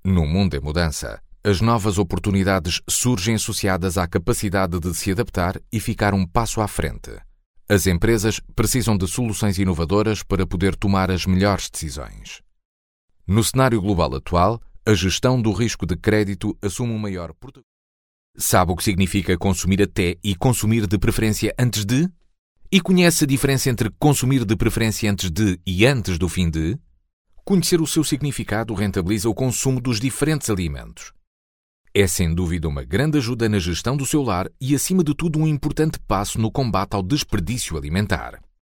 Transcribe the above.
No mundo em mudança, as novas oportunidades surgem associadas à capacidade de se adaptar e ficar um passo à frente. As empresas precisam de soluções inovadoras para poder tomar as melhores decisões. No cenário global atual, a gestão do risco de crédito assume um maior protagonismo. Sabe o que significa consumir até e consumir de preferência antes de? E conhece a diferença entre consumir de preferência antes de e antes do fim de? Conhecer o seu significado rentabiliza o consumo dos diferentes alimentos. É sem dúvida uma grande ajuda na gestão do seu lar e, acima de tudo, um importante passo no combate ao desperdício alimentar.